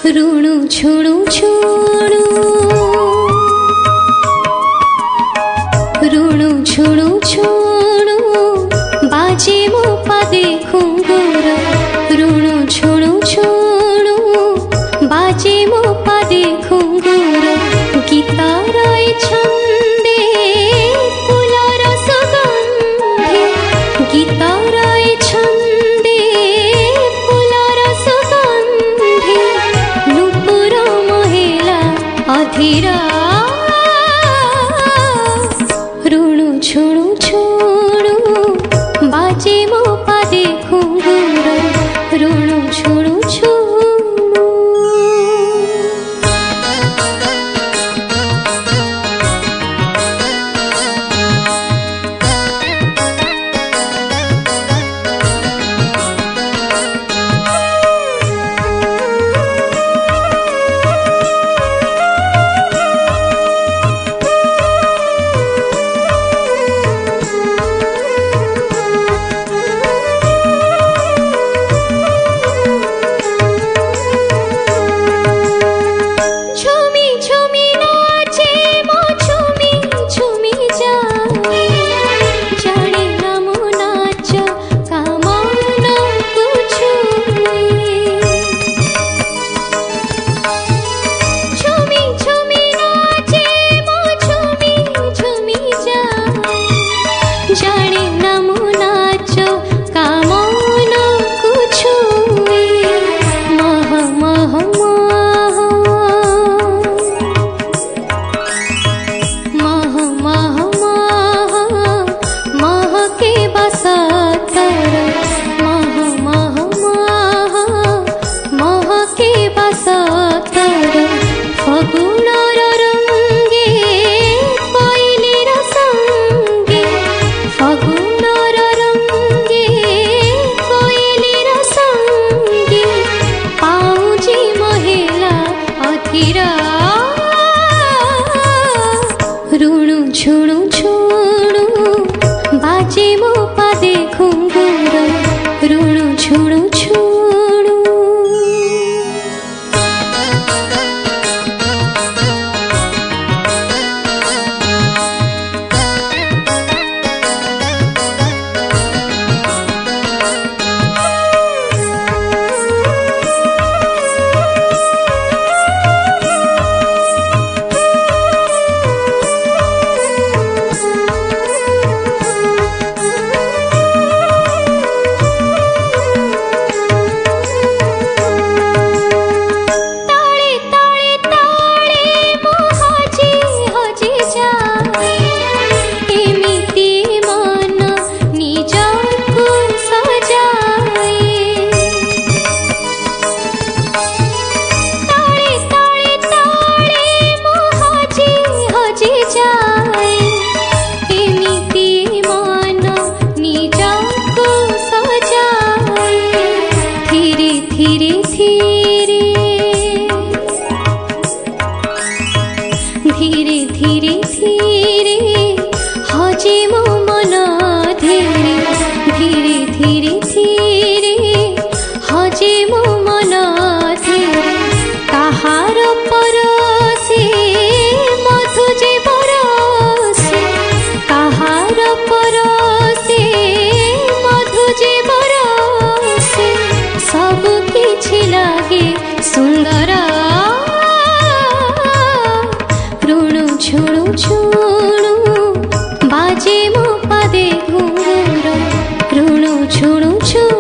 ऋणु छुणु छुणु ऋणु छुणु छुणु बाजे मो पादे घुंगुर ऋणु छुणु छुणु बाजे मो पादे घुंगुर गीतार छंदे फुलर सुगंधे गीतार छंदे फुलर सुगंधे नुपुर महिला अधीरा ऋणु छुणु छुणु बाजे मो पादे घुंगुर ऋणु छुणु छुणु ऋणु छुणु छुणु बाजे मो पादे घुंगुर ऋणु छुणु छुणु धीरे धीरे धीरे हजे मो मन धीरे धीरे धीरे धीरे हजे मो मन धीरे कहार परसे मधु जे बरसे कहार परसे मधु जे बरसे सब किछि लागे सुंदर ऋणु छुणु छुणु बाजे मो पादे घुंगुर ऋणु छुणु छुणु